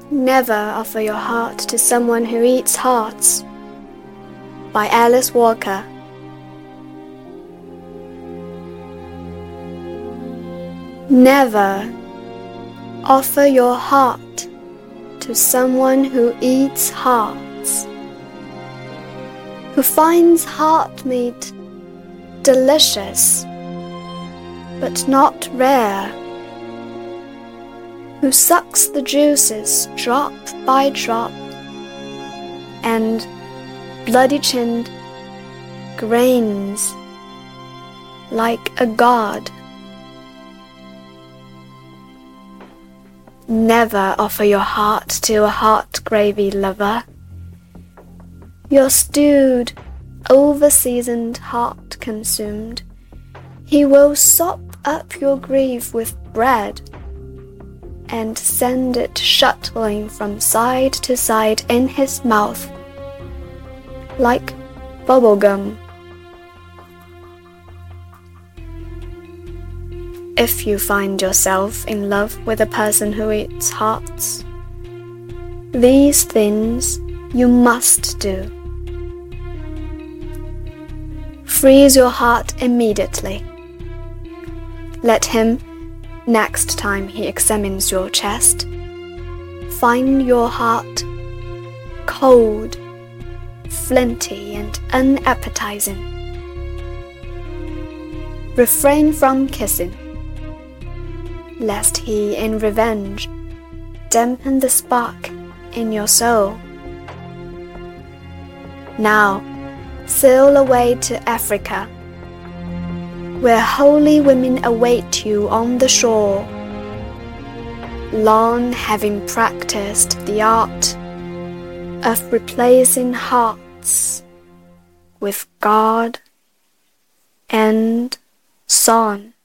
Never offer your heart to someone who eats hearts. By Alice Walker. Never offer your heart to someone who eats hearts, who finds heart meat delicious but not rare, who sucks the juices drop by drop and bloody-chinned grains like a god. Never offer your heart to a heart gravy lover. Your stewed, over-seasoned heart consumed, he will sop up your grief with bread and send it shuttling from side to side in his mouth like bubblegum. If you find yourself in love with a person who eats hearts, these things you must do. Freeze your heart immediately. Let him, next time he examines your chest, find your heart cold, flinty, and unappetizing. Refrain from kissing, lest he, in revenge, dampen the spark in your soul. Now, sail away to Africa, where holy women await you on the shore, long having practiced the art of replacing hearts with God and song.